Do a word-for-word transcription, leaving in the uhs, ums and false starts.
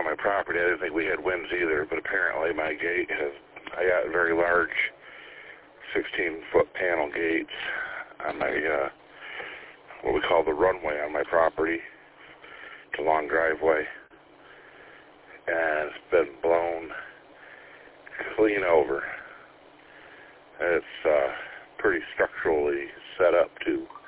on my property. I didn't think we had winds either, but apparently my gate has, I got very large sixteen-foot panel gates on my, uh, what we call the runway on my property. It's a long driveway, and it's been blown clean over. It's uh, pretty structurally set up, too.